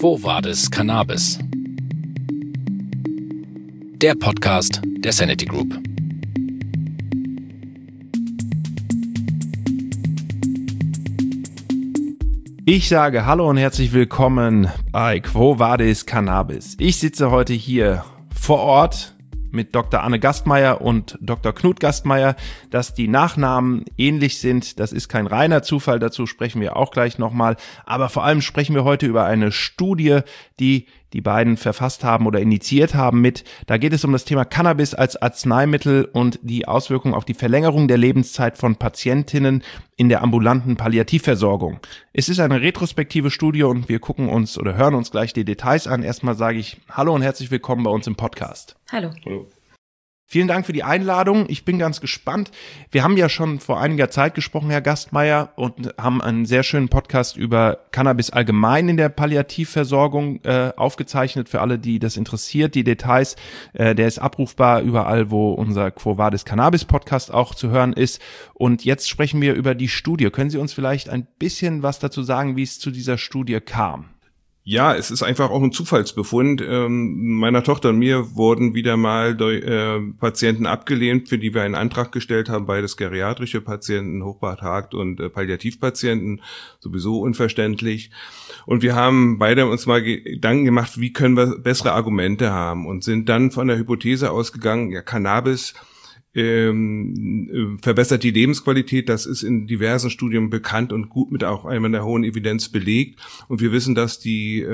Quo Vadis Cannabis? Der Podcast der Sanity Group. Ich sage Hallo und herzlich willkommen bei Quo Vadis Cannabis. Ich sitze heute hier vor Ort mit Dr. Anne Gastmeier und Dr. Knut Gastmeier. Dass die Nachnamen ähnlich sind, das ist kein reiner Zufall, dazu sprechen wir auch gleich nochmal. Aber vor allem sprechen wir heute über eine Studie, die die beiden verfasst haben oder initiiert haben mit. Da geht es um das Thema Cannabis als Arzneimittel und die Auswirkungen auf die Verlängerung der Lebenszeit von Patientinnen in der ambulanten Palliativversorgung. Es ist eine retrospektive Studie und wir gucken uns oder hören uns gleich die Details an. Erstmal sage ich Hallo und herzlich willkommen bei uns im Podcast. Hallo. Hallo. Vielen Dank für die Einladung. Ich bin ganz gespannt. Wir haben ja schon vor einiger Zeit gesprochen, Herr Gastmeier, und haben einen sehr schönen Podcast über Cannabis allgemein in der Palliativversorgung aufgezeichnet. Für alle, die das interessiert, die Details, der ist abrufbar überall, wo unser Quo Vadis Cannabis Podcast auch zu hören ist. Und jetzt sprechen wir über die Studie. Können Sie uns vielleicht ein bisschen was dazu sagen, wie es zu dieser Studie kam? Ja, es ist einfach auch ein Zufallsbefund. Meiner Tochter und mir wurden wieder mal Patienten abgelehnt, für die wir einen Antrag gestellt haben, beides geriatrische Patienten, hochbetagt und Palliativpatienten, sowieso unverständlich. Und wir haben beide uns mal Gedanken gemacht, wie können wir bessere Argumente haben, und sind dann von der Hypothese ausgegangen, ja, Cannabis verbessert die Lebensqualität. Das ist in diversen Studien bekannt und gut mit auch einer hohen Evidenz belegt. Und wir wissen, dass die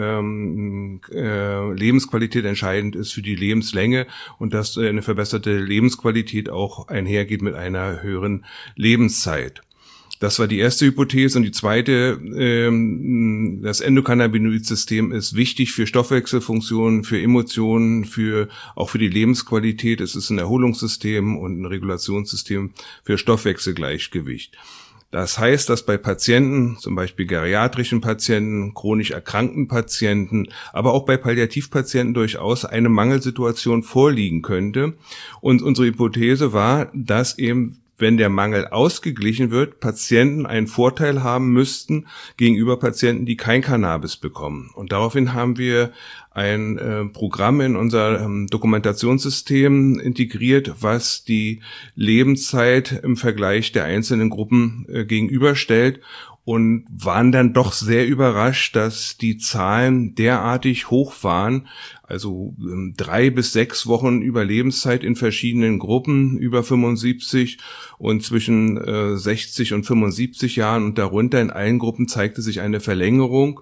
Lebensqualität entscheidend ist für die Lebenslänge und dass eine verbesserte Lebensqualität auch einhergeht mit einer höheren Lebenszeit. Das war die erste Hypothese. Und die zweite, das Endokannabinoid-System ist wichtig für Stoffwechselfunktionen, für Emotionen, auch für die Lebensqualität. Es ist ein Erholungssystem und ein Regulationssystem für Stoffwechselgleichgewicht. Das heißt, dass bei Patienten, zum Beispiel geriatrischen Patienten, chronisch erkrankten Patienten, aber auch bei Palliativpatienten durchaus eine Mangelsituation vorliegen könnte. Und unsere Hypothese war, dass eben, wenn der Mangel ausgeglichen wird, Patienten einen Vorteil haben müssten gegenüber Patienten, die kein Cannabis bekommen. Und daraufhin haben wir ein Programm in unser Dokumentationssystem integriert, was die Lebenszeit im Vergleich der einzelnen Gruppen gegenüberstellt, und waren dann doch sehr überrascht, dass die Zahlen derartig hoch waren, also 3 bis 6 Wochen Überlebenszeit in verschiedenen Gruppen, über 75 und zwischen 60 und 75 Jahren, und darunter in allen Gruppen zeigte sich eine Verlängerung,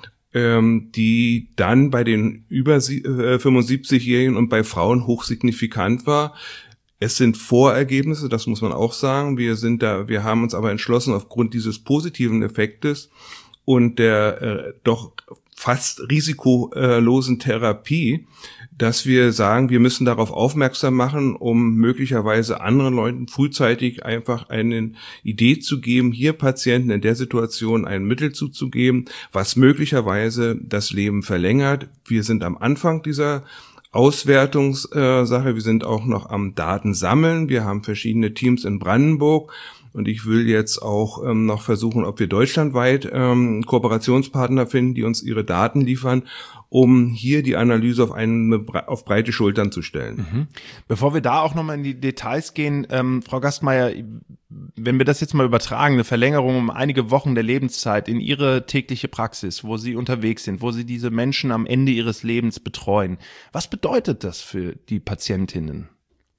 die dann bei den über 75-Jährigen und bei Frauen hochsignifikant war. Es sind Vorergebnisse, das muss man auch sagen. Wir haben uns aber entschlossen, aufgrund dieses positiven Effektes und der doch fast risikolosen Therapie, dass wir sagen, wir müssen darauf aufmerksam machen, um möglicherweise anderen Leuten frühzeitig einfach eine Idee zu geben, hier Patienten in der Situation ein Mittel zuzugeben, was möglicherweise das Leben verlängert. Wir sind am Anfang dieser Auswertungssache. Wir sind auch noch am Datensammeln. Wir haben verschiedene Teams in Brandenburg. Und ich will jetzt auch noch versuchen, ob wir deutschlandweit Kooperationspartner finden, die uns ihre Daten liefern, um hier die Analyse auf breite Schultern zu stellen. Mhm. Bevor wir da auch nochmal in die Details gehen, Frau Gastmeier, wenn wir das jetzt mal übertragen, eine Verlängerung um einige Wochen der Lebenszeit in Ihre tägliche Praxis, wo Sie unterwegs sind, wo Sie diese Menschen am Ende ihres Lebens betreuen, was bedeutet das für die Patientinnen?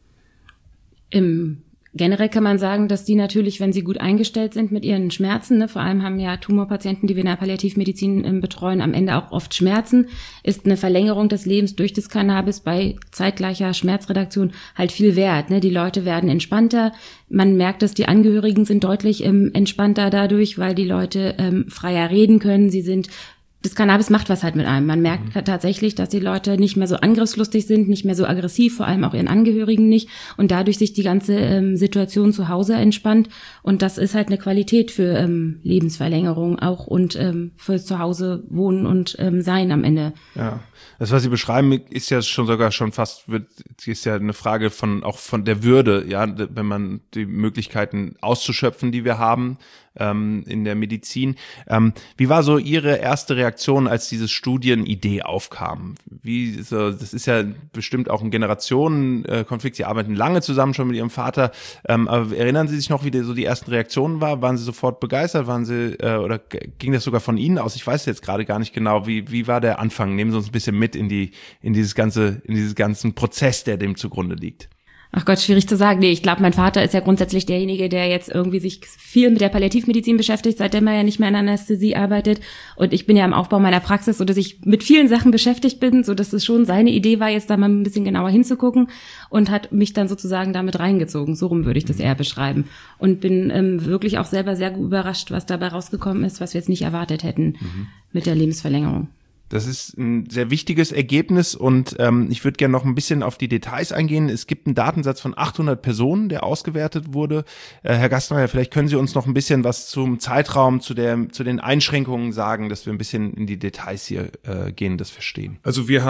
Generell kann man sagen, dass die natürlich, wenn sie gut eingestellt sind mit ihren Schmerzen, vor allem haben ja Tumorpatienten, die wir in der Palliativmedizin betreuen, am Ende auch oft Schmerzen, ist eine Verlängerung des Lebens durch das Cannabis bei zeitgleicher Schmerzreduktion halt viel wert. Die Leute werden entspannter. Man merkt, dass die Angehörigen sind deutlich entspannter dadurch, weil die Leute freier reden können. Das Cannabis macht was halt mit einem. Man merkt tatsächlich, dass die Leute nicht mehr so angriffslustig sind, nicht mehr so aggressiv, vor allem auch ihren Angehörigen nicht, und dadurch sich die ganze Situation zu Hause entspannt, und das ist halt eine Qualität für Lebensverlängerung auch und fürs Zuhause wohnen und sein am Ende. Ja. Das, was Sie beschreiben, ist ja schon fast, ist ja eine Frage von der Würde, ja, wenn man die Möglichkeiten auszuschöpfen, die wir haben, in der Medizin. Wie war so Ihre erste Reaktion, als diese Studienidee aufkam? Das ist ja bestimmt auch ein Generationenkonflikt. Sie arbeiten lange zusammen schon mit Ihrem Vater. Aber erinnern Sie sich noch, wie so die ersten Reaktionen waren? Waren Sie sofort begeistert? Oder ging das sogar von Ihnen aus? Ich weiß jetzt gerade gar nicht genau. Wie war der Anfang? Nehmen Sie uns ein bisschen mit in diesen ganzen Prozess, der dem zugrunde liegt. Ach Gott, schwierig zu sagen. Nee, ich glaube, mein Vater ist ja grundsätzlich derjenige, der jetzt irgendwie sich viel mit der Palliativmedizin beschäftigt, seitdem er ja nicht mehr in Anästhesie arbeitet. Und ich bin ja im Aufbau meiner Praxis, sodass ich mit vielen Sachen beschäftigt bin, sodass es schon seine Idee war, jetzt da mal ein bisschen genauer hinzugucken und hat mich dann sozusagen damit reingezogen. So rum würde ich das eher beschreiben. Und bin wirklich auch selber sehr überrascht, was dabei rausgekommen ist, was wir jetzt nicht erwartet hätten mit der Lebensverlängerung. Das ist ein sehr wichtiges Ergebnis und ich würde gerne noch ein bisschen auf die Details eingehen. Es gibt einen Datensatz von 800 Personen, der ausgewertet wurde. Herr Gastmeier, vielleicht können Sie uns noch ein bisschen was zum Zeitraum, zu den Einschränkungen sagen, dass wir ein bisschen in die Details hier gehen, das verstehen. Also wir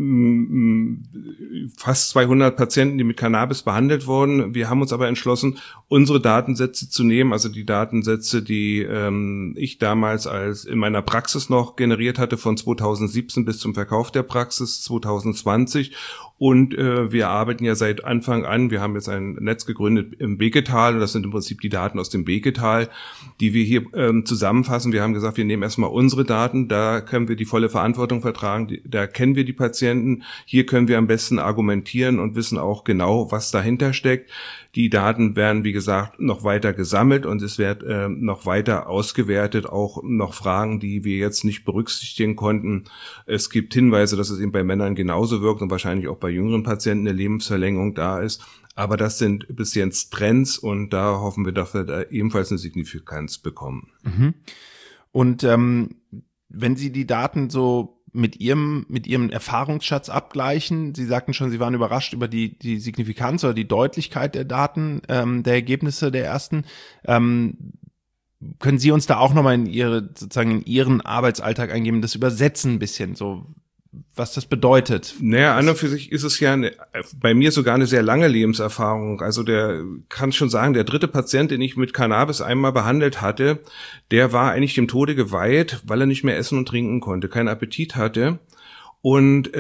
haben fast 200 Patienten, die mit Cannabis behandelt wurden. Wir haben uns aber entschlossen, unsere Datensätze zu nehmen, also die Datensätze, die ich damals in meiner Praxis noch generiert hatte von 2017 bis zum Verkauf der Praxis 2020. Und wir arbeiten ja seit Anfang an, wir haben jetzt ein Netz gegründet im Beketal, und das sind im Prinzip die Daten aus dem Beketal, die wir hier zusammenfassen. Wir haben gesagt, wir nehmen erstmal unsere Daten, da können wir die volle Verantwortung vertragen, da kennen wir die Patienten, hier können wir am besten argumentieren und wissen auch genau, was dahinter steckt. Die Daten werden, wie gesagt, noch weiter gesammelt und es wird noch weiter ausgewertet, auch noch Fragen, die wir jetzt nicht berücksichtigen konnten. Es gibt Hinweise, dass es eben bei Männern genauso wirkt und wahrscheinlich auch bei jüngeren Patienten eine Lebensverlängerung da ist. Aber das sind bis jetzt Trends und da hoffen wir, dass wir da ebenfalls eine Signifikanz bekommen. Mhm. Und wenn Sie die Daten so mit Ihrem Erfahrungsschatz abgleichen, Sie sagten schon, Sie waren überrascht über die Signifikanz oder die Deutlichkeit der Daten, der Ergebnisse der ersten. Können Sie uns da auch nochmal in Ihren Arbeitsalltag eingeben, das übersetzen ein bisschen, so was das bedeutet? Naja, an und für sich ist es ja bei mir sogar eine sehr lange Lebenserfahrung. Also kann schon sagen, der dritte Patient, den ich mit Cannabis einmal behandelt hatte, der war eigentlich dem Tode geweiht, weil er nicht mehr essen und trinken konnte, keinen Appetit hatte. Und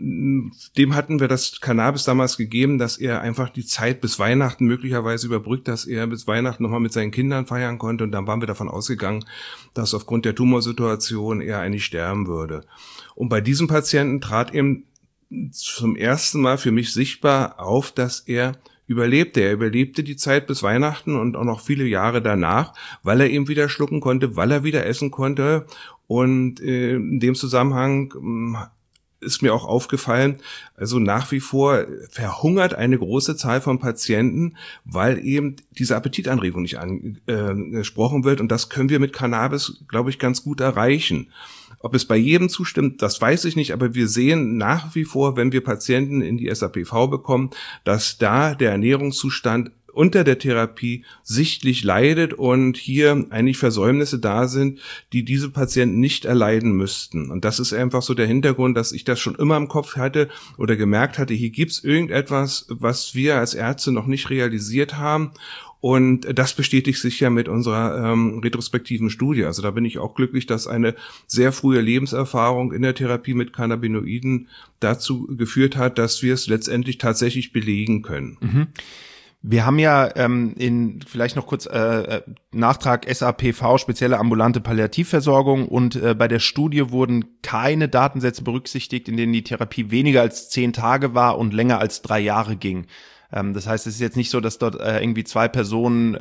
dem hatten wir das Cannabis damals gegeben, dass er einfach die Zeit bis Weihnachten möglicherweise überbrückt, dass er bis Weihnachten nochmal mit seinen Kindern feiern konnte. Und dann waren wir davon ausgegangen, dass aufgrund der Tumorsituation er eigentlich sterben würde. Und bei diesem Patienten trat eben zum ersten Mal für mich sichtbar auf, dass er überlebte. Er überlebte die Zeit bis Weihnachten und auch noch viele Jahre danach, weil er eben wieder schlucken konnte, weil er wieder essen konnte. Und in dem Zusammenhang ist mir auch aufgefallen, also nach wie vor verhungert eine große Zahl von Patienten, weil eben diese Appetitanregung nicht angesprochen wird. Und das können wir mit Cannabis, glaube ich, ganz gut erreichen. Ob es bei jedem zustimmt, das weiß ich nicht, aber wir sehen nach wie vor, wenn wir Patienten in die SAPV bekommen, dass da der Ernährungszustand unter der Therapie sichtlich leidet und hier eigentlich Versäumnisse da sind, die diese Patienten nicht erleiden müssten. Und das ist einfach so der Hintergrund, dass ich das schon immer im Kopf hatte oder gemerkt hatte, hier gibt's irgendetwas, was wir als Ärzte noch nicht realisiert haben. Und das bestätigt sich ja mit unserer retrospektiven Studie. Also da bin ich auch glücklich, dass eine sehr frühe Lebenserfahrung in der Therapie mit Cannabinoiden dazu geführt hat, dass wir es letztendlich tatsächlich belegen können. Mhm. Wir haben ja vielleicht noch kurz Nachtrag SAPV, spezielle ambulante Palliativversorgung, und bei der Studie wurden keine Datensätze berücksichtigt, in denen die Therapie weniger als 10 Tage war und länger als 3 Jahre ging. Das heißt, es ist jetzt nicht so, dass dort irgendwie 2 Personen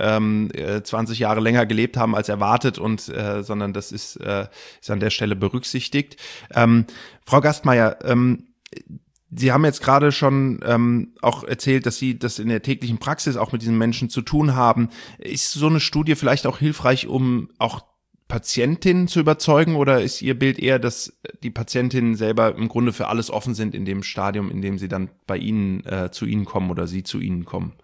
20 Jahre länger gelebt haben als erwartet, sondern das ist an der Stelle berücksichtigt. Frau Gastmeier, Sie haben jetzt gerade schon auch erzählt, dass Sie das in der täglichen Praxis auch mit diesen Menschen zu tun haben. Ist so eine Studie vielleicht auch hilfreich, um auch Patientinnen zu überzeugen, oder ist Ihr Bild eher, dass die Patientinnen selber im Grunde für alles offen sind in dem Stadium, in dem sie dann bei Ihnen zu Ihnen kommen oder Sie zu Ihnen kommen?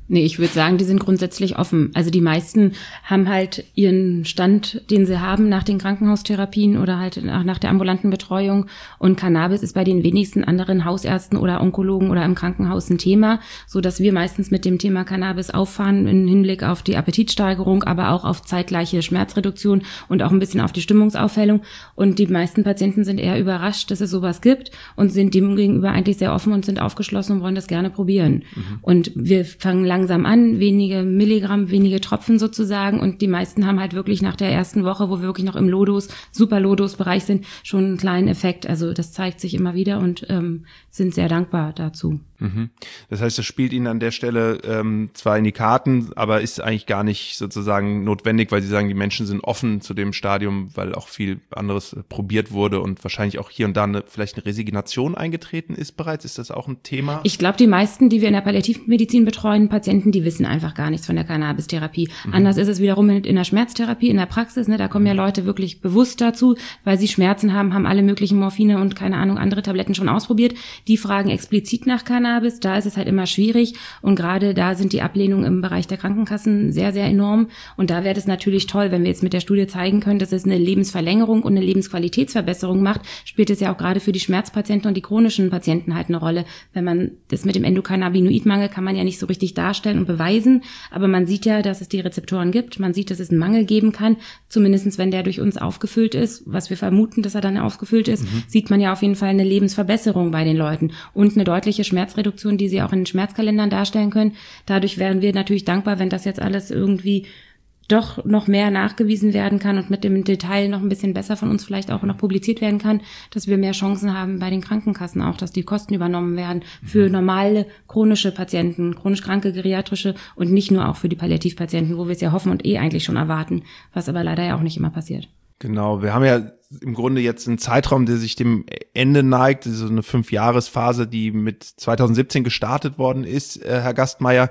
Nee, ich würde sagen, die sind grundsätzlich offen. Also die meisten haben halt ihren Stand, den sie haben nach den Krankenhaustherapien oder halt nach der ambulanten Betreuung. Und Cannabis ist bei den wenigsten anderen Hausärzten oder Onkologen oder im Krankenhaus ein Thema, so dass wir meistens mit dem Thema Cannabis auffahren im Hinblick auf die Appetitsteigerung, aber auch auf zeitgleiche Schmerzreduktion und auch ein bisschen auf die Stimmungsaufhellung. Und die meisten Patienten sind eher überrascht, dass es sowas gibt und sind dem gegenüber eigentlich sehr offen und sind aufgeschlossen und wollen das gerne probieren. Und wir fangen langsam an, wenige Milligramm, wenige Tropfen sozusagen, und die meisten haben halt wirklich nach der ersten Woche, wo wir wirklich noch im Super-Lodos-Bereich sind, schon einen kleinen Effekt. Also das zeigt sich immer wieder und sind sehr dankbar dazu. Das heißt, das spielt Ihnen an der Stelle zwar in die Karten, aber ist eigentlich gar nicht sozusagen notwendig, weil Sie sagen, die Menschen sind offen zu dem Stadium, weil auch viel anderes probiert wurde und wahrscheinlich auch hier und da vielleicht eine Resignation eingetreten ist bereits. Ist das auch ein Thema? Ich glaube, die meisten, die wir in der Palliativmedizin betreuen, Patienten, die wissen einfach gar nichts von der Cannabis-Therapie. Anders ist es wiederum in der Schmerztherapie, in der Praxis. Ne? Da kommen ja Leute wirklich bewusst dazu, weil sie Schmerzen haben alle möglichen Morphine und keine Ahnung, andere Tabletten schon ausprobiert. Die fragen explizit nach Cannabis. Da ist es halt immer schwierig und gerade da sind die Ablehnungen im Bereich der Krankenkassen sehr, sehr enorm und da wäre es natürlich toll, wenn wir jetzt mit der Studie zeigen können, dass es eine Lebensverlängerung und eine Lebensqualitätsverbesserung macht, spielt es ja auch gerade für die Schmerzpatienten und die chronischen Patienten halt eine Rolle. Wenn man das mit dem Endokannabinoidmangel kann man ja nicht so richtig darstellen und beweisen, aber man sieht ja, dass es die Rezeptoren gibt, man sieht, dass es einen Mangel geben kann, zumindest wenn der durch uns aufgefüllt ist, was wir vermuten, dass er dann aufgefüllt ist, sieht man ja auf jeden Fall eine Lebensverbesserung bei den Leuten und eine deutliche Schmerzreduktion, die sie auch in den Schmerzkalendern darstellen können. Dadurch wären wir natürlich dankbar, wenn das jetzt alles irgendwie doch noch mehr nachgewiesen werden kann und mit dem Detail noch ein bisschen besser von uns vielleicht auch noch publiziert werden kann, dass wir mehr Chancen haben bei den Krankenkassen auch, dass die Kosten übernommen werden für normale chronische Patienten, chronisch kranke, geriatrische und nicht nur auch für die Palliativpatienten, wo wir es ja hoffen und eigentlich schon erwarten, was aber leider ja auch nicht immer passiert. Genau, wir haben ja im Grunde jetzt einen Zeitraum, der sich dem Ende neigt, so eine 5-Jahres-Phase, die mit 2017 gestartet worden ist, Herr Gastmeier.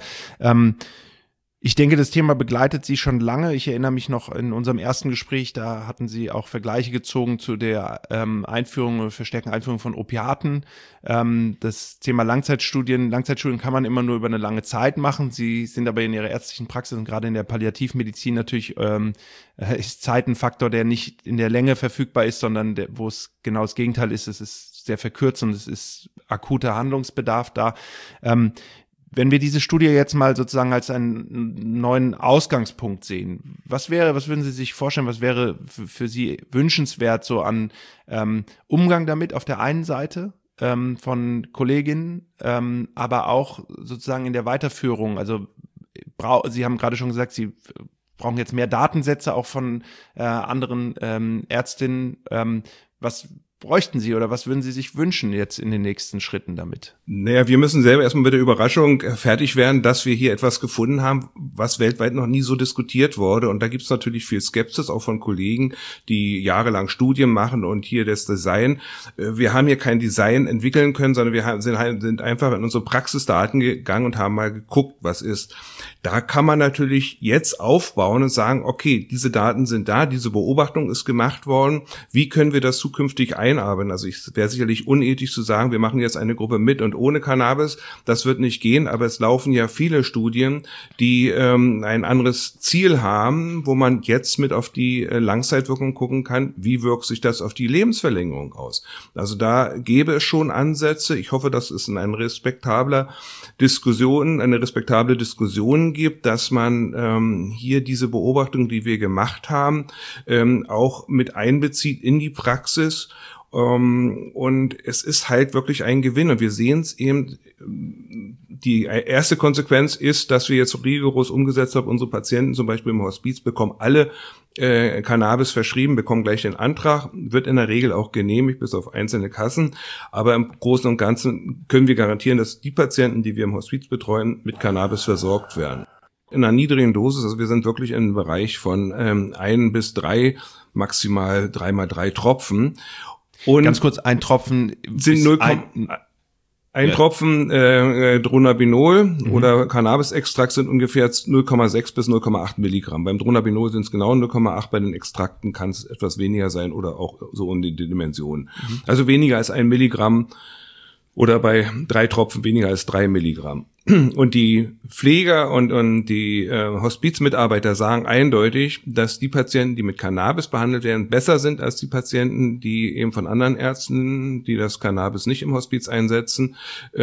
Ich denke, das Thema begleitet Sie schon lange. Ich erinnere mich noch in unserem ersten Gespräch, da hatten Sie auch Vergleiche gezogen zu der verstärkten Einführung von Opiaten. Das Thema Langzeitstudien kann man immer nur über eine lange Zeit machen. Sie sind aber in Ihrer ärztlichen Praxis und gerade in der Palliativmedizin natürlich ist Zeit ein Faktor, der nicht in der Länge verfügbar ist, sondern wo es genau das Gegenteil ist. Es ist sehr verkürzt und es ist akuter Handlungsbedarf da. Wenn wir diese Studie jetzt mal sozusagen als einen neuen Ausgangspunkt sehen, was würden Sie sich vorstellen, was wäre für Sie wünschenswert so an Umgang damit auf der einen Seite von Kolleginnen, aber auch sozusagen in der Weiterführung? Also Sie haben gerade schon gesagt, Sie brauchen jetzt mehr Datensätze auch von anderen Ärztinnen. Was bräuchten Sie oder was würden Sie sich wünschen jetzt in den nächsten Schritten damit? Naja, wir müssen selber erstmal mit der Überraschung fertig werden, dass wir hier etwas gefunden haben, was weltweit noch nie so diskutiert wurde. Und da gibt es natürlich viel Skepsis, auch von Kollegen, die jahrelang Studien machen und hier das Design. Wir haben hier kein Design entwickeln können, sondern wir sind einfach in unsere Praxisdaten gegangen und haben mal geguckt, was ist. Da kann man natürlich jetzt aufbauen und sagen, okay, diese Daten sind da, diese Beobachtung ist gemacht worden. Wie können wir das zukünftig einarbeiten? Also es wäre sicherlich unethisch zu sagen, wir machen jetzt eine Gruppe mit und ohne Cannabis. Das wird nicht gehen, aber es laufen ja viele Studien, die ein anderes Ziel haben, wo man jetzt mit auf die Langzeitwirkung gucken kann, wie wirkt sich das auf die Lebensverlängerung aus. Also da gäbe es schon Ansätze. Ich hoffe, dass es eine respektable Diskussion gibt, dass man hier diese Beobachtung, die wir gemacht haben, auch mit einbezieht in die Praxis. Und es ist halt wirklich ein Gewinn. Und wir sehen es eben, die erste Konsequenz ist, dass wir jetzt rigoros umgesetzt haben. Unsere Patienten zum Beispiel im Hospiz bekommen alle Cannabis verschrieben, bekommen gleich den Antrag, wird in der Regel auch genehmigt, bis auf einzelne Kassen. Aber im Großen und Ganzen können wir garantieren, dass die Patienten, die wir im Hospiz betreuen, mit Cannabis versorgt werden. In einer niedrigen Dosis, also wir sind wirklich im Bereich von 1 bis 3, maximal 3x3 Tropfen. Und ganz kurz, ein Tropfen sind Tropfen Dronabinol oder Cannabisextrakt sind ungefähr 0,6 bis 0,8 Milligramm. Beim Dronabinol sind es genau 0,8, bei den Extrakten kann es etwas weniger sein oder auch so in den Dimensionen. Also weniger als 1 Milligramm oder bei 3 Tropfen weniger als 3 Milligramm. Und die Pfleger und die Hospizmitarbeiter sagen eindeutig, dass die Patienten, die mit Cannabis behandelt werden, besser sind als die Patienten, die eben von anderen Ärzten, die das Cannabis nicht im Hospiz einsetzen.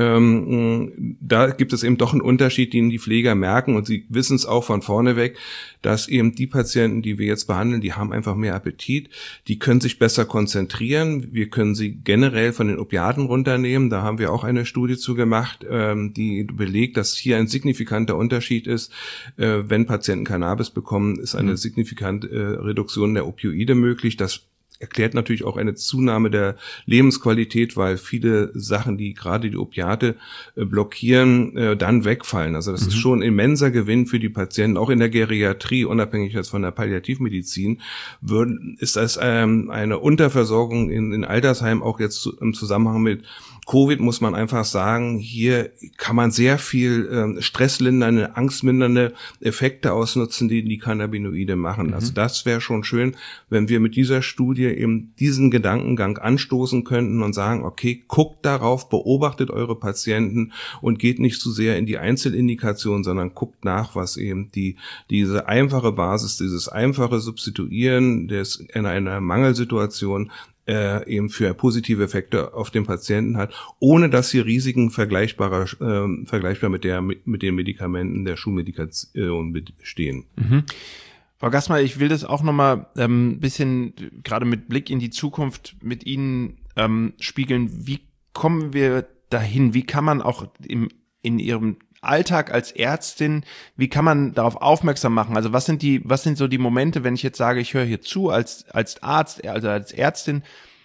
Da gibt es eben doch einen Unterschied, den die Pfleger merken, und sie wissen es auch von vorne weg, dass eben die Patienten, die wir jetzt behandeln, die haben einfach mehr Appetit, die können sich besser konzentrieren, wir können sie generell von den Opiaten runternehmen. Da haben wir auch eine Studie zu gemacht, die belegt, dass hier ein signifikanter Unterschied ist. Wenn Patienten Cannabis bekommen, ist eine signifikante Reduktion der Opioide möglich. Das erklärt natürlich auch eine Zunahme der Lebensqualität, weil viele Sachen, die gerade die Opiate blockieren, dann wegfallen. Also das ist schon ein immenser Gewinn für die Patienten. Auch in der Geriatrie, unabhängig jetzt von der Palliativmedizin, ist das eine Unterversorgung in Altersheimen, auch jetzt im Zusammenhang mit Covid, muss man einfach sagen, hier kann man sehr viel stresslindernde, angstmindernde Effekte ausnutzen, die Cannabinoide machen. Also das wäre schon schön, wenn wir mit dieser Studie eben diesen Gedankengang anstoßen könnten und sagen, okay, guckt darauf, beobachtet eure Patienten und geht nicht zu sehr in die Einzelindikation, sondern guckt nach, was eben diese einfache Basis, dieses einfache Substituieren in einer Mangelsituation eben für positive Effekte auf den Patienten hat, ohne dass hier Risiken vergleichbar mit den Medikamenten der Schulmedikation bestehen. Frau Gastmeier, ich will das auch nochmal ein bisschen, gerade mit Blick in die Zukunft, mit Ihnen spiegeln. Wie kommen wir dahin? Wie kann man auch in Ihrem Alltag als Ärztin, wie kann man darauf aufmerksam machen? Also was sind so die Momente, wenn ich jetzt sage, ich höre hier zu als Arzt, also als Ärztin,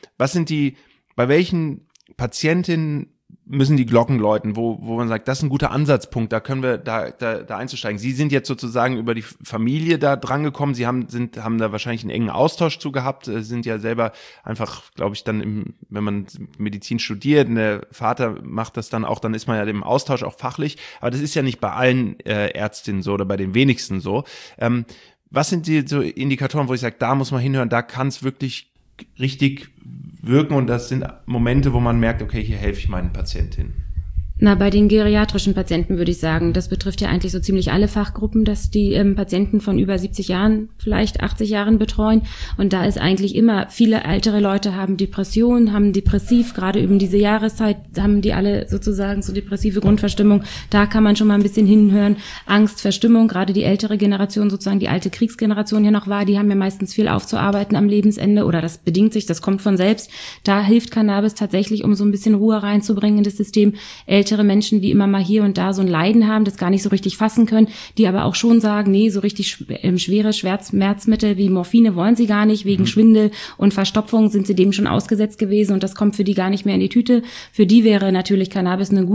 bei welchen Patientinnen müssen die Glocken läuten, wo man sagt, das ist ein guter Ansatzpunkt, da können wir da einzusteigen. Sie sind jetzt sozusagen über die Familie da drangekommen, Sie haben da wahrscheinlich einen engen Austausch zu gehabt, sind ja selber einfach, glaube ich, dann wenn man Medizin studiert, der Vater macht das dann auch, dann ist man ja im Austausch auch fachlich, aber das ist ja nicht bei allen Ärztinnen so oder bei den wenigsten so. Was sind die so Indikatoren, wo ich sage, da muss man hinhören, da kann es wirklich richtig wirken, und das sind Momente, wo man merkt, okay, hier helfe ich meinen Patientinnen? Na, bei den geriatrischen Patienten würde ich sagen, das betrifft ja eigentlich so ziemlich alle Fachgruppen, dass die Patienten von über 70 Jahren, vielleicht 80 Jahren betreuen. Und da ist eigentlich immer, viele ältere Leute haben Depressionen, haben depressiv, gerade über diese Jahreszeit haben die alle sozusagen so depressive Grundverstimmung. Da kann man schon mal ein bisschen hinhören. Angst, Verstimmung, gerade die ältere Generation, sozusagen die alte Kriegsgeneration ja noch war, die haben ja meistens viel aufzuarbeiten am Lebensende, oder das bedingt sich, das kommt von selbst. Da hilft Cannabis tatsächlich, um so ein bisschen Ruhe reinzubringen in das System. Ältere Menschen, die immer mal hier und da so ein Leiden haben, das gar nicht so richtig fassen können, die aber auch schon sagen, nee, so richtig schwere Schmerzmittel wie Morphine wollen sie gar nicht, wegen Schwindel und Verstopfung sind sie dem schon ausgesetzt gewesen, und das kommt für die gar nicht mehr in die Tüte. Für die wäre natürlich Cannabis eine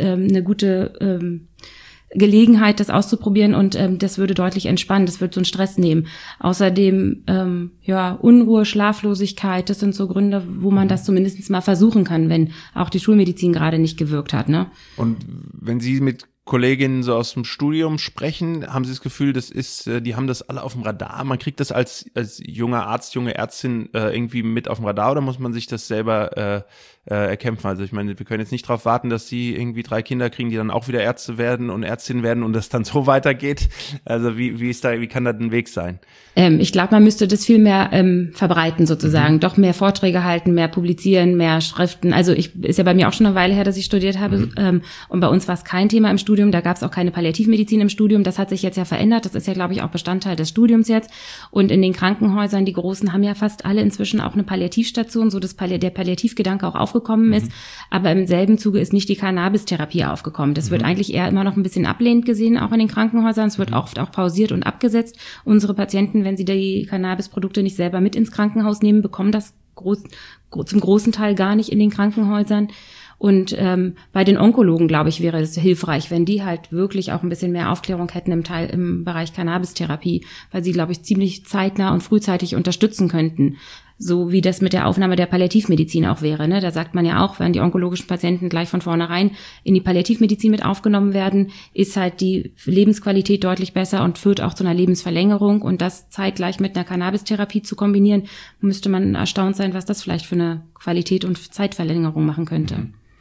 gute Gelegenheit, das auszuprobieren, und das würde deutlich entspannen, das würde so einen Stress nehmen. Außerdem Unruhe, Schlaflosigkeit, das sind so Gründe, wo man das zumindest mal versuchen kann, wenn auch die Schulmedizin gerade nicht gewirkt hat, ne? Und wenn Sie mit Kolleginnen so aus dem Studium sprechen, haben Sie das Gefühl, die haben das alle auf dem Radar? Man kriegt das als junger Arzt, junge Ärztin irgendwie mit auf dem Radar, oder muss man sich das selber erkämpfen? Also ich meine, wir können jetzt nicht darauf warten, dass Sie irgendwie 3 Kinder kriegen, die dann auch wieder Ärzte werden und Ärztinnen werden und das dann so weitergeht. Also wie kann da ein Weg sein? Ich glaube, man müsste das viel mehr verbreiten sozusagen, doch mehr Vorträge halten, mehr publizieren, mehr Schriften. Also ist ja bei mir auch schon eine Weile her, dass ich studiert habe, und bei uns war es kein Thema im Studium, da gab es auch keine Palliativmedizin im Studium, das hat sich jetzt ja verändert, das ist ja, glaube ich, auch Bestandteil des Studiums jetzt, und in den Krankenhäusern, die großen, haben ja fast alle inzwischen auch eine Palliativstation, so dass der Palliativgedanke auch aufgekommen ist, aber im selben Zuge ist nicht die Cannabis-Therapie aufgekommen. Das wird eigentlich eher immer noch ein bisschen ablehnend gesehen, auch in den Krankenhäusern, es wird oft auch pausiert und abgesetzt. Unsere Patienten, wenn sie die Cannabisprodukte nicht selber mit ins Krankenhaus nehmen, bekommen das zum großen Teil gar nicht in den Krankenhäusern. Und bei den Onkologen, glaube ich, wäre es hilfreich, wenn die halt wirklich auch ein bisschen mehr Aufklärung hätten im Bereich Cannabistherapie, weil sie, glaube ich, ziemlich zeitnah und frühzeitig unterstützen könnten. So wie das mit der Aufnahme der Palliativmedizin auch wäre, ne? Da sagt man ja auch, wenn die onkologischen Patienten gleich von vornherein in die Palliativmedizin mit aufgenommen werden, ist halt die Lebensqualität deutlich besser und führt auch zu einer Lebensverlängerung. Und das zeitgleich mit einer Cannabistherapie zu kombinieren, müsste man erstaunt sein, was das vielleicht für eine Qualität und Zeitverlängerung machen könnte.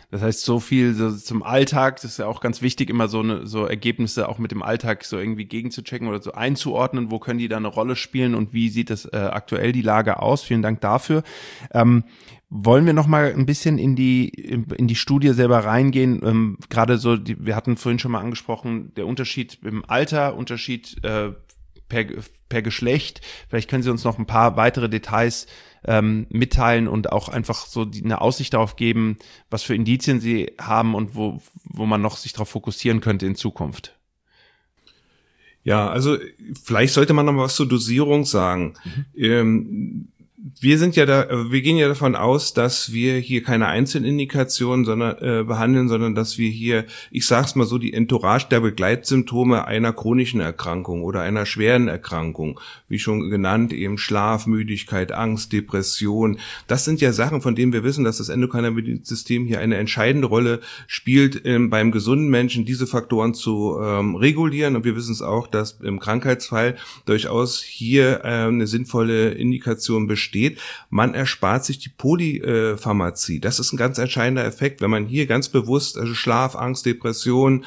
Das heißt, so viel so zum Alltag, das ist ja auch ganz wichtig, immer so Ergebnisse auch mit dem Alltag so irgendwie gegenzuchecken oder so einzuordnen, wo können die da eine Rolle spielen und wie sieht das aktuell die Lage aus. Vielen Dank dafür. Wollen wir noch mal ein bisschen in die Studie selber reingehen? Gerade so, wir hatten vorhin schon mal angesprochen, der Unterschied im Alter, Unterschied per Geschlecht. Vielleicht können Sie uns noch ein paar weitere Details mitteilen und auch einfach so eine Aussicht darauf geben, was für Indizien Sie haben und wo man noch sich darauf fokussieren könnte in Zukunft. Ja, also vielleicht sollte man noch mal was zur Dosierung sagen. Wir gehen ja davon aus, dass wir hier keine Einzelindikationen behandeln, sondern dass wir hier, ich sag's mal so, die Entourage der Begleitsymptome einer chronischen Erkrankung oder einer schweren Erkrankung, wie schon genannt, eben Schlaf, Müdigkeit, Angst, Depression. Das sind ja Sachen, von denen wir wissen, dass das Endokannabinoid-System hier eine entscheidende Rolle spielt, beim gesunden Menschen diese Faktoren zu regulieren. Und wir wissen es auch, dass im Krankheitsfall durchaus hier eine sinnvolle Indikation besteht. Man erspart sich die Polypharmazie. Das ist ein ganz entscheidender Effekt, wenn man hier ganz bewusst, also Schlaf, Angst, Depression,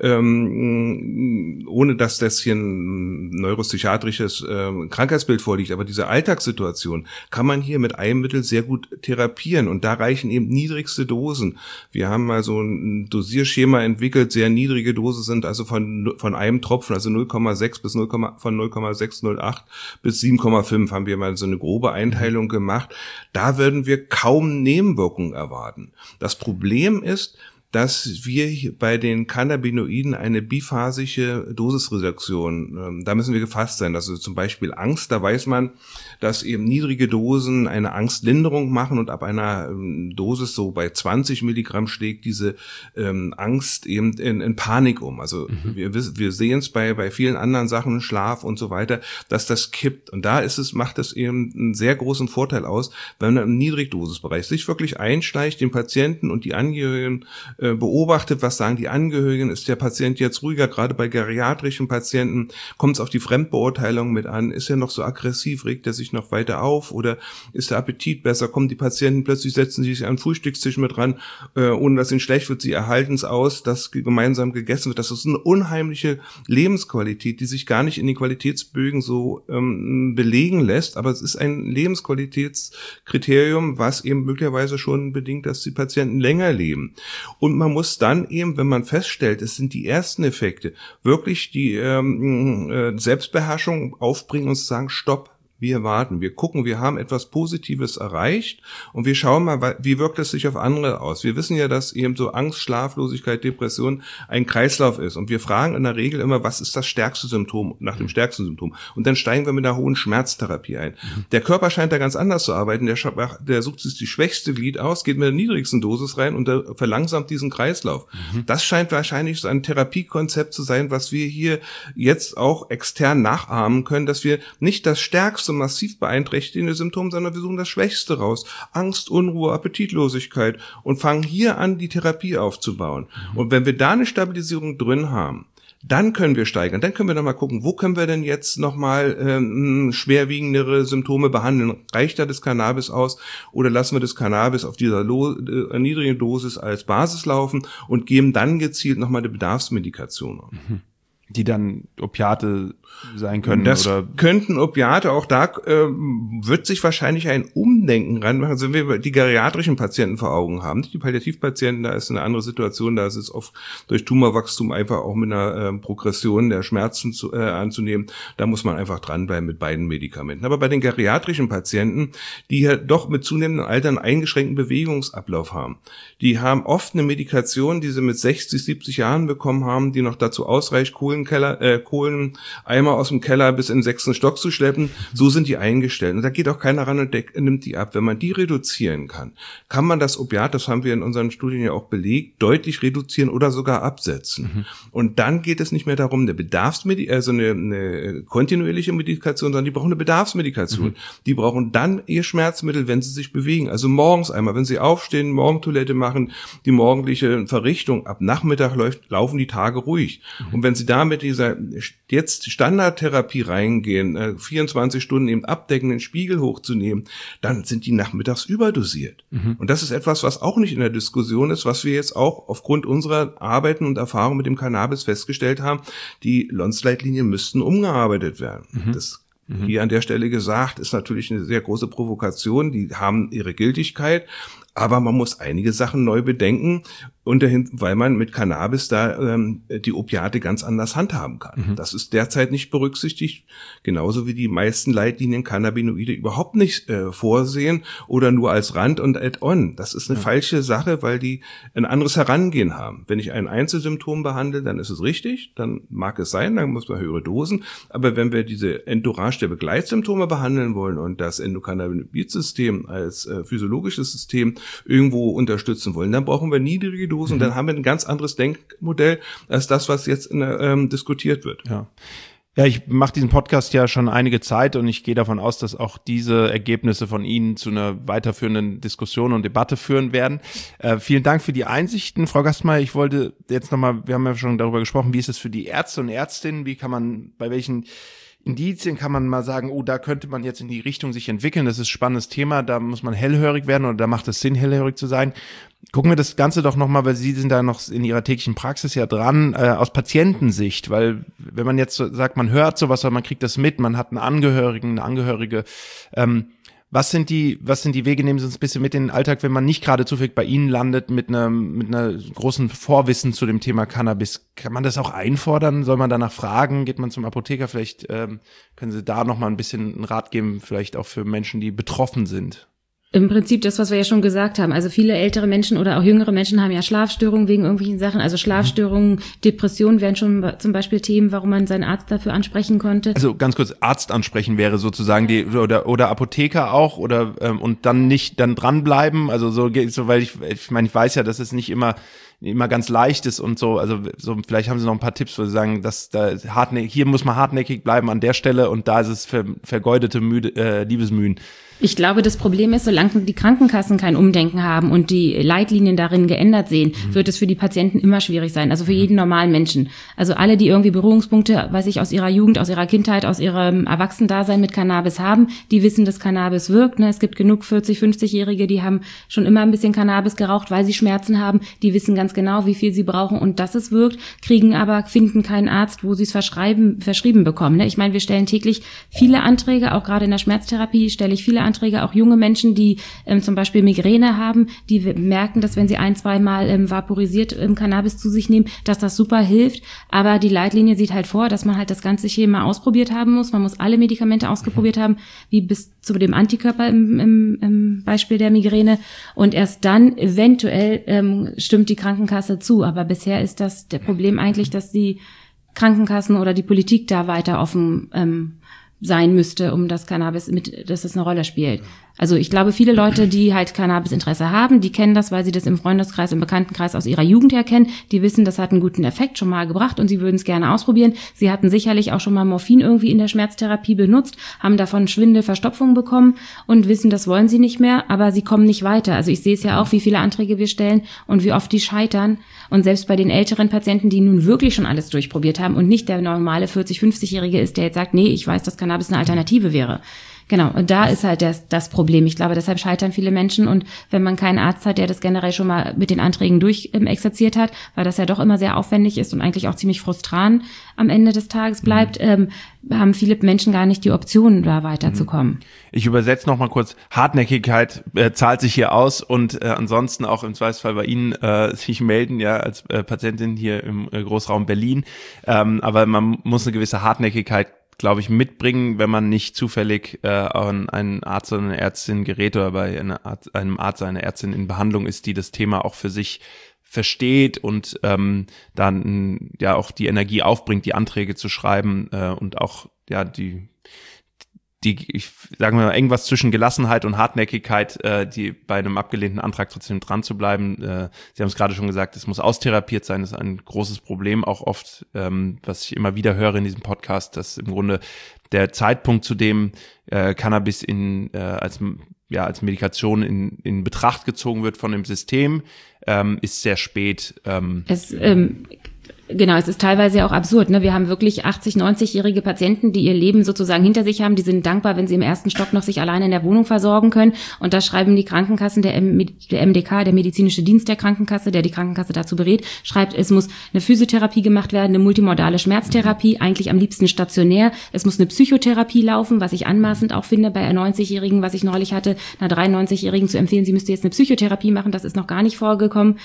ohne dass das hier ein neuropsychiatrisches Krankheitsbild vorliegt, aber diese Alltagssituation kann man hier mit einem Mittel sehr gut therapieren und da reichen eben niedrigste Dosen. Wir haben mal so ein Dosierschema entwickelt, sehr niedrige Dosen sind also von einem Tropfen, also 0,6 bis von 0,608 bis 7,5 haben wir mal so eine grobe Einteilung gemacht. Da würden wir kaum Nebenwirkungen erwarten. Das Problem ist, dass wir bei den Cannabinoiden eine biphasische Dosisreduktion, da müssen wir gefasst sein. Also zum Beispiel Angst, da weiß man, dass eben niedrige Dosen eine Angstlinderung machen und ab einer Dosis so bei 20 Milligramm schlägt diese Angst eben in Panik um. Also wir sehen es bei vielen anderen Sachen, Schlaf und so weiter, dass das kippt. Und da macht es eben einen sehr großen Vorteil aus, wenn man im Niedrigdosisbereich sich wirklich einschleicht, den Patienten und die Angehörigen beobachtet, was sagen die Angehörigen, ist der Patient jetzt ruhiger, gerade bei geriatrischen Patienten, kommt es auf die Fremdbeurteilung mit an, ist er noch so aggressiv, regt er sich noch weiter auf oder ist der Appetit besser, kommen die Patienten, plötzlich setzen sie sich an den Frühstückstisch mit ran, ohne dass ihnen schlecht wird, sie erhalten es aus, dass gemeinsam gegessen wird. Das ist eine unheimliche Lebensqualität, die sich gar nicht in den Qualitätsbögen so belegen lässt, aber es ist ein Lebensqualitätskriterium, was eben möglicherweise schon bedingt, dass die Patienten länger leben. Und man muss dann eben, wenn man feststellt, es sind die ersten Effekte, wirklich die Selbstbeherrschung aufbringen und sagen, stopp, wir warten, wir gucken, wir haben etwas Positives erreicht und wir schauen mal, wie wirkt es sich auf andere aus. Wir wissen ja, dass eben so Angst, Schlaflosigkeit, Depression ein Kreislauf ist und wir fragen in der Regel immer, was ist das stärkste Symptom, nach dem stärksten Symptom, und dann steigen wir mit einer hohen Schmerztherapie ein. Der Körper scheint da ganz anders zu arbeiten, der sucht sich die schwächste Glied aus, geht mit der niedrigsten Dosis rein und der verlangsamt diesen Kreislauf. Das scheint wahrscheinlich so ein Therapiekonzept zu sein, was wir hier jetzt auch extern nachahmen können, dass wir nicht das stärkste massiv beeinträchtigende Symptom, sondern wir suchen das Schwächste raus. Angst, Unruhe, Appetitlosigkeit und fangen hier an, die Therapie aufzubauen. Und wenn wir da eine Stabilisierung drin haben, dann können wir steigern. Dann können wir nochmal gucken, wo können wir denn jetzt nochmal schwerwiegendere Symptome behandeln? Reicht da das Cannabis aus oder lassen wir das Cannabis auf dieser niedrigen Dosis als Basis laufen und geben dann gezielt nochmal eine Bedarfsmedikation auf? Die dann Opiate sein können. Das oder könnten Opiate, auch da wird sich wahrscheinlich ein Umdenken ranmachen. Also wenn wir die geriatrischen Patienten vor Augen haben, die Palliativpatienten, da ist eine andere Situation, da ist es oft durch Tumorwachstum einfach auch mit einer Progression der Schmerzen anzunehmen. Da muss man einfach dranbleiben mit beiden Medikamenten. Aber bei den geriatrischen Patienten, die ja doch mit zunehmendem Alter einen eingeschränkten Bewegungsablauf haben, die haben oft eine Medikation, die sie mit 60, 70 Jahren bekommen haben, die noch dazu ausreicht, Kohleneimer aus dem Keller bis in den 6. Stock zu schleppen. So sind die eingestellt. Und da geht auch keiner ran und nimmt die ab. Wenn man die reduzieren kann man das Opiat, das haben wir in unseren Studien ja auch belegt, deutlich reduzieren oder sogar absetzen. Und dann geht es nicht mehr darum, eine kontinuierliche Medikation, sondern die brauchen eine Bedarfsmedikation. Die brauchen dann ihr Schmerzmittel, wenn sie sich bewegen. Also morgens einmal, wenn sie aufstehen, Morgentoilette machen, die morgendliche Verrichtung, ab Nachmittag laufen die Tage ruhig. Und wenn sie da mit dieser jetzt Standardtherapie reingehen, 24 Stunden eben abdecken, den Spiegel hochzunehmen, dann sind die nachmittags überdosiert. Und das ist etwas, was auch nicht in der Diskussion ist, was wir jetzt auch aufgrund unserer Arbeiten und Erfahrungen mit dem Cannabis festgestellt haben. Die LONS-Leitlinien müssten umgearbeitet werden. Das hier an der Stelle gesagt, ist natürlich eine sehr große Provokation. Die haben ihre Gültigkeit. Aber man muss einige Sachen neu bedenken, weil man mit Cannabis da die Opiate ganz anders handhaben kann. Das ist derzeit nicht berücksichtigt, genauso wie die meisten Leitlinien Cannabinoide überhaupt nicht vorsehen oder nur als Rand und Add-on. Das ist eine falsche Sache, weil die ein anderes Herangehen haben. Wenn ich ein Einzelsymptom behandle, dann ist es richtig, dann mag es sein, dann muss man höhere Dosen. Aber wenn wir diese Entourage der Begleitsymptome behandeln wollen und das Endokannabinoid-System als physiologisches System irgendwo unterstützen wollen, dann brauchen wir niedrige Dosen, dann haben wir ein ganz anderes Denkmodell als das, was jetzt diskutiert wird. Ja, ich mache diesen Podcast ja schon einige Zeit und ich gehe davon aus, dass auch diese Ergebnisse von Ihnen zu einer weiterführenden Diskussion und Debatte führen werden. Vielen Dank für die Einsichten, Frau Gastmeier. Ich wollte jetzt nochmal, wir haben ja schon darüber gesprochen, wie ist es für die Ärzte und Ärztinnen, wie kann man, bei welchen Indizien kann man mal sagen, oh, da könnte man jetzt in die Richtung sich entwickeln, das ist ein spannendes Thema, da muss man hellhörig werden oder da macht es Sinn, hellhörig zu sein. Gucken wir das Ganze doch nochmal, weil Sie sind da noch in Ihrer täglichen Praxis ja dran, aus Patientensicht, weil wenn man jetzt sagt, man hört sowas, oder man kriegt das mit, man hat einen Angehörigen, eine Angehörige, was sind die Wege, nehmen Sie uns ein bisschen mit in den Alltag, wenn man nicht gerade zufällig bei Ihnen landet mit einer großen Vorwissen zu dem Thema Cannabis? Kann man das auch einfordern? Soll man danach fragen? Geht man zum Apotheker? Vielleicht können Sie da noch mal ein bisschen einen Rat geben, vielleicht auch für Menschen, die betroffen sind. Im Prinzip das, was wir ja schon gesagt haben. Also viele ältere Menschen oder auch jüngere Menschen haben ja Schlafstörungen wegen irgendwelchen Sachen. Also Schlafstörungen, Depressionen wären schon zum Beispiel Themen, warum man seinen Arzt dafür ansprechen konnte. Also ganz kurz, Arzt ansprechen wäre sozusagen oder Apotheker auch oder und dann nicht dann dranbleiben. Also so weil ich meine, ich weiß ja, dass es nicht immer ganz leicht ist und so. Also so vielleicht haben Sie noch ein paar Tipps, wo Sie sagen, dass da hier muss man hartnäckig bleiben an der Stelle und da ist es vergeudete Liebesmühen. Ich glaube, das Problem ist, solange die Krankenkassen kein Umdenken haben und die Leitlinien darin geändert sehen, wird es für die Patienten immer schwierig sein. Also für jeden normalen Menschen. Also alle, die irgendwie Berührungspunkte, weiß ich, aus ihrer Jugend, aus ihrer Kindheit, aus ihrem Erwachsenendasein mit Cannabis haben, die wissen, dass Cannabis wirkt. Ne? Es gibt genug 40-, 50-Jährige, die haben schon immer ein bisschen Cannabis geraucht, weil sie Schmerzen haben. Die wissen ganz genau, wie viel sie brauchen und dass es wirkt, finden keinen Arzt, wo sie es verschrieben bekommen. Ne? Ich meine, wir stellen täglich viele Anträge, auch gerade in der Schmerztherapie stelle ich viele Anträge, auch junge Menschen, die zum Beispiel Migräne haben, die merken, dass wenn sie 1-2 Mal vaporisiert Cannabis zu sich nehmen, dass das super hilft. Aber die Leitlinie sieht halt vor, dass man halt das ganze Schema ausprobiert haben muss. Man muss alle Medikamente ausprobiert haben, wie bis zu dem Antikörper im Beispiel der Migräne. Und erst dann eventuell stimmt die Krankenkasse zu. Aber bisher ist das der Problem eigentlich, dass die Krankenkassen oder die Politik da weiter offen sein müsste, um das Cannabis dass es eine Rolle spielt. Also ich glaube, viele Leute, die halt Cannabis-Interesse haben, die kennen das, weil sie das im Freundeskreis, im Bekanntenkreis aus ihrer Jugend her kennen. Die wissen, das hat einen guten Effekt schon mal gebracht und sie würden es gerne ausprobieren. Sie hatten sicherlich auch schon mal Morphin irgendwie in der Schmerztherapie benutzt, haben davon Schwindel, Verstopfung bekommen und wissen, das wollen sie nicht mehr, aber sie kommen nicht weiter. Also ich sehe es ja auch, wie viele Anträge wir stellen und wie oft die scheitern. Und selbst bei den älteren Patienten, die nun wirklich schon alles durchprobiert haben und nicht der normale 40-, 50-Jährige ist, der jetzt sagt, nee, ich weiß, dass Cannabis eine Alternative wäre. Genau, und da ist halt das Problem. Ich glaube, deshalb scheitern viele Menschen und wenn man keinen Arzt hat, der das generell schon mal mit den Anträgen exerziert hat, weil das ja doch immer sehr aufwendig ist und eigentlich auch ziemlich frustrant am Ende des Tages bleibt, haben viele Menschen gar nicht die Option, da weiterzukommen. Ich übersetze noch mal kurz. Hartnäckigkeit zahlt sich hier aus und ansonsten auch im Zweifelsfall bei Ihnen sich melden, ja, als Patientin hier im Großraum Berlin. Aber man muss eine gewisse Hartnäckigkeit, glaube ich, mitbringen, wenn man nicht zufällig an einen Arzt oder eine Ärztin gerät oder bei einem Arzt oder einer Ärztin in Behandlung ist, die das Thema auch für sich versteht und dann ja auch die Energie aufbringt, die Anträge zu schreiben und auch ja ich sage mal, irgendwas zwischen Gelassenheit und Hartnäckigkeit, die bei einem abgelehnten Antrag trotzdem dran zu bleiben. Sie haben es gerade schon gesagt, es muss austherapiert sein, das ist ein großes Problem, auch oft, was ich immer wieder höre in diesem Podcast, dass im Grunde der Zeitpunkt, zu dem Cannabis als Medikation in Betracht gezogen wird von dem System, ist sehr spät. Genau, es ist teilweise ja auch absurd. Ne? Wir haben wirklich 80-, 90-jährige Patienten, die ihr Leben sozusagen hinter sich haben. Die sind dankbar, wenn sie im ersten Stock noch sich alleine in der Wohnung versorgen können. Und da schreiben die Krankenkassen, der MDK, der medizinische Dienst der Krankenkasse, der die Krankenkasse dazu berät, schreibt, es muss eine Physiotherapie gemacht werden, eine multimodale Schmerztherapie, eigentlich am liebsten stationär. Es muss eine Psychotherapie laufen, was ich anmaßend auch finde bei einer 90-Jährigen, was ich neulich hatte, einer 93-Jährigen zu empfehlen, sie müsste jetzt eine Psychotherapie machen. Das ist noch gar nicht vorgekommen.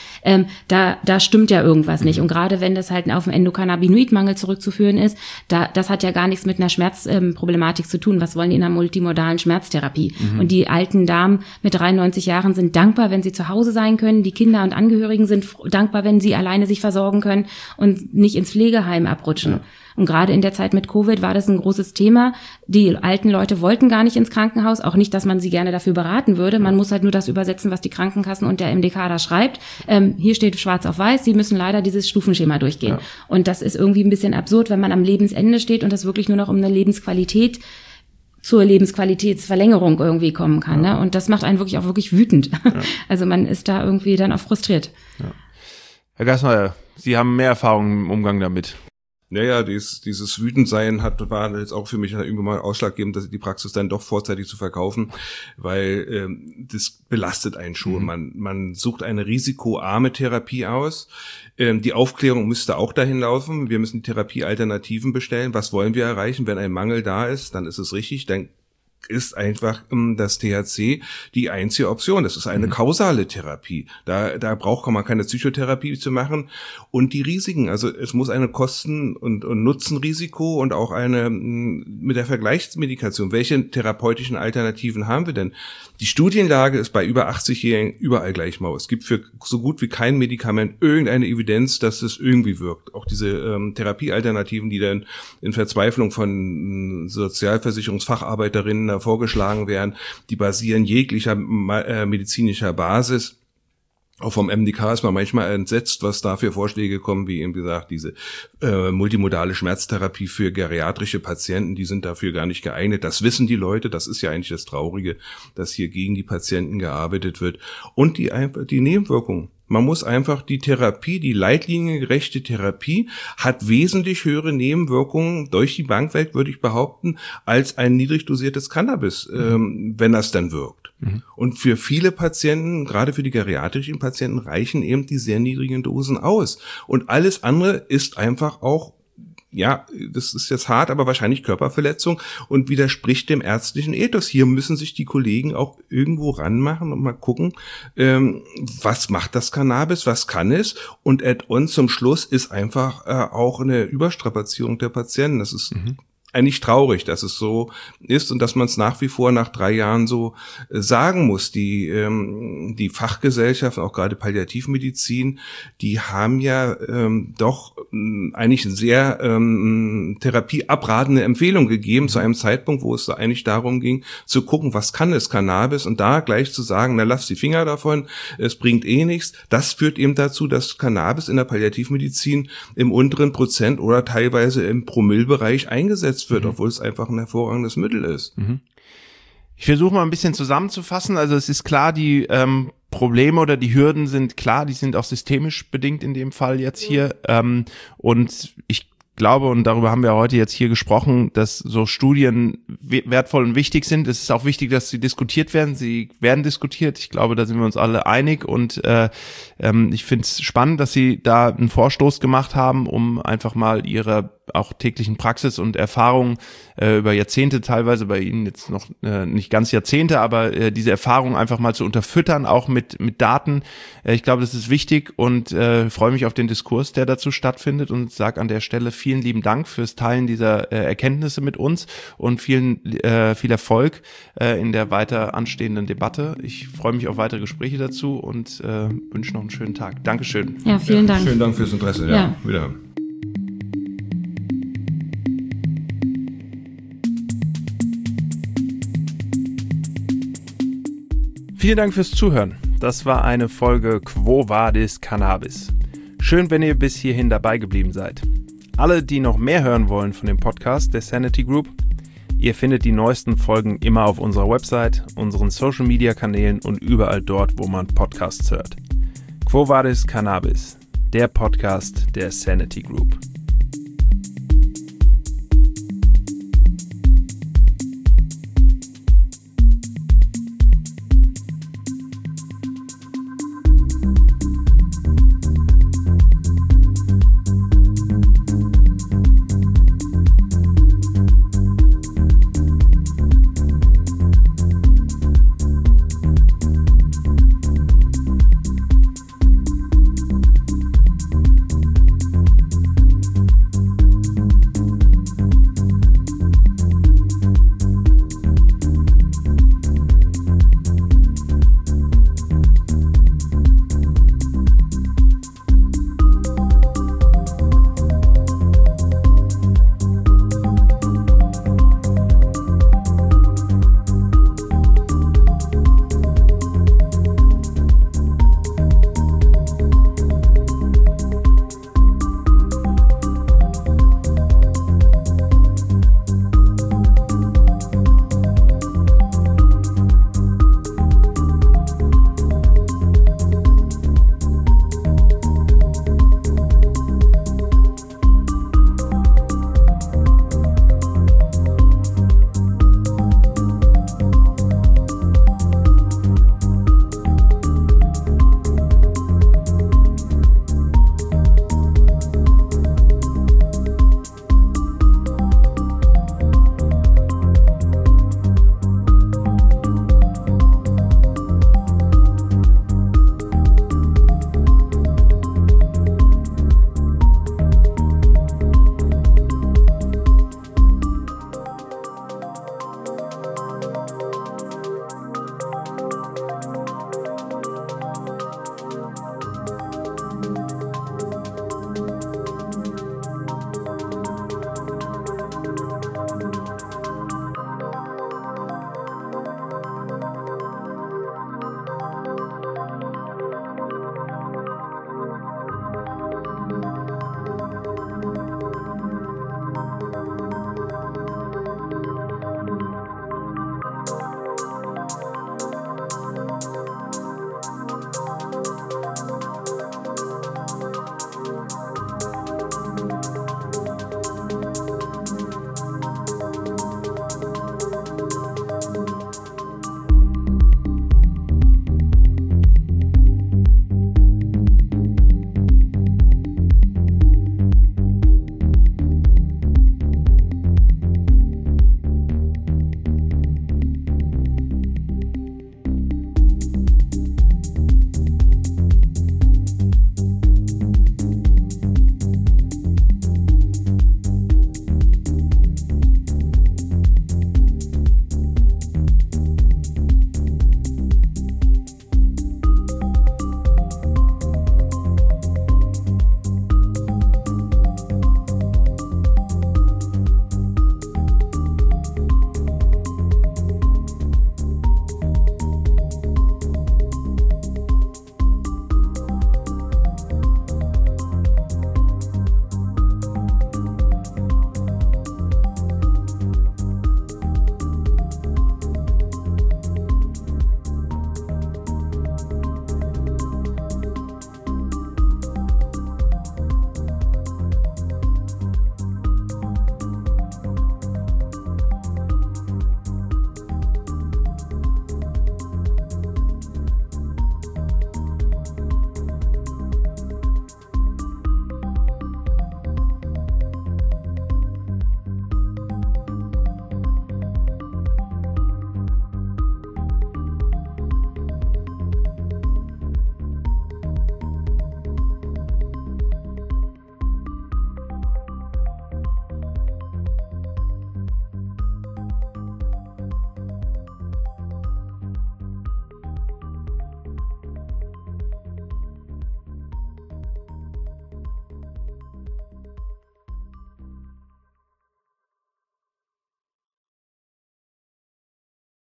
Da stimmt ja irgendwas nicht. Und gerade wenn das halt auf einen Endokannabinoidmangel zurückzuführen ist, das hat ja gar nichts mit einer Schmerzproblematik zu tun. Was wollen die in einer multimodalen Schmerztherapie? Und die alten Damen mit 93 Jahren sind dankbar, wenn sie zu Hause sein können. Die Kinder und Angehörigen sind dankbar, wenn sie alleine sich versorgen können und nicht ins Pflegeheim abrutschen. Ja. Und gerade in der Zeit mit Covid war das ein großes Thema. Die alten Leute wollten gar nicht ins Krankenhaus, auch nicht, dass man sie gerne dafür beraten würde. Man muss halt nur das übersetzen, was die Krankenkassen und der MDK da schreibt. Hier steht schwarz auf weiß, sie müssen leider dieses Stufenschema durchgehen. Ja. Und das ist irgendwie ein bisschen absurd, wenn man am Lebensende steht und das wirklich nur noch um eine Lebensqualität zur Lebensqualitätsverlängerung irgendwie kommen kann. Ja. Ne? Und das macht einen wirklich auch wirklich wütend. Ja. Also man ist da irgendwie dann auch frustriert. Ja. Herr Gastmeier, Sie haben mehr Erfahrung im Umgang damit. Ja, dieses Wütendsein war jetzt auch für mich irgendwann mal ausschlaggebend, dass die Praxis dann doch vorzeitig zu verkaufen, weil das belastet einen schon. Man sucht eine risikoarme Therapie aus. Die Aufklärung müsste auch dahin laufen. Wir müssen Therapiealternativen bestellen. Was wollen wir erreichen? Wenn ein Mangel da ist, dann ist es richtig, dann ist einfach das THC die einzige Option. Das ist eine kausale Therapie. Da braucht man keine Psychotherapie zu machen. Und die Risiken, also es muss eine Kosten- und Nutzenrisiko und auch eine mit der Vergleichsmedikation. Welche therapeutischen Alternativen haben wir denn? Die Studienlage ist bei über 80-Jährigen überall gleich mau. Es gibt für so gut wie kein Medikament irgendeine Evidenz, dass es irgendwie wirkt. Auch diese Therapiealternativen, die dann in Verzweiflung von Sozialversicherungsfacharbeiterinnen vorgeschlagen werden, die basieren jeglicher medizinischer Basis. Auch vom MDK ist man manchmal entsetzt, was da für Vorschläge kommen, wie eben gesagt, diese multimodale Schmerztherapie für geriatrische Patienten, die sind dafür gar nicht geeignet. Das wissen die Leute, das ist ja eigentlich das Traurige, dass hier gegen die Patienten gearbeitet wird. Und die Nebenwirkungen. Man muss einfach die Therapie, die leitliniengerechte Therapie, hat wesentlich höhere Nebenwirkungen durch die Bank weg, würde ich behaupten, als ein niedrig dosiertes Cannabis, wenn das dann wirkt. Und für viele Patienten, gerade für die geriatrischen Patienten, reichen eben die sehr niedrigen Dosen aus. Und alles andere ist einfach auch, ja, das ist jetzt hart, aber wahrscheinlich Körperverletzung und widerspricht dem ärztlichen Ethos. Hier müssen sich die Kollegen auch irgendwo ranmachen und mal gucken, was macht das Cannabis, was kann es? Und Add-on zum Schluss ist einfach auch eine Überstrapazierung der Patienten. Das ist eigentlich traurig, dass es so ist und dass man es nach wie vor nach 3 Jahren so sagen muss. Die Fachgesellschaften, auch gerade Palliativmedizin, die haben ja doch eigentlich sehr therapieabratende Empfehlungen gegeben zu einem Zeitpunkt, wo es da eigentlich darum ging, zu gucken, was kann das Cannabis und da gleich zu sagen, na lass die Finger davon, es bringt eh nichts. Das führt eben dazu, dass Cannabis in der Palliativmedizin im unteren Prozent oder teilweise im Promillebereich eingesetzt wird, obwohl es einfach ein hervorragendes Mittel ist. Ich versuche mal ein bisschen zusammenzufassen. Also es ist klar, die Probleme oder die Hürden sind klar, die sind auch systemisch bedingt in dem Fall jetzt hier. Und ich glaube, und darüber haben wir heute jetzt hier gesprochen, dass so Studien wertvoll und wichtig sind. Es ist auch wichtig, dass sie diskutiert werden. Sie werden diskutiert. Ich glaube, da sind wir uns alle einig. Und ich finde es spannend, dass Sie da einen Vorstoß gemacht haben, um einfach mal Ihre auch täglichen Praxis und Erfahrungen über Jahrzehnte, teilweise bei Ihnen jetzt noch nicht ganz Jahrzehnte, aber diese Erfahrungen einfach mal zu unterfüttern, auch mit Daten. Ich glaube, das ist wichtig und freue mich auf den Diskurs, der dazu stattfindet und sage an der Stelle vielen lieben Dank fürs Teilen dieser Erkenntnisse mit uns und viel Erfolg in der weiter anstehenden Debatte. Ich freue mich auf weitere Gespräche dazu und wünsche noch einen schönen Tag. Dankeschön. Ja, vielen Dank. Schönen Dank fürs Interesse. Ja. Wieder. Vielen Dank fürs Zuhören. Das war eine Folge Quo Vadis Cannabis. Schön, wenn ihr bis hierhin dabei geblieben seid. Alle, die noch mehr hören wollen von dem Podcast der Sanity Group, ihr findet die neuesten Folgen immer auf unserer Website, unseren Social Media Kanälen und überall dort, wo man Podcasts hört. Quo Vadis Cannabis, der Podcast der Sanity Group.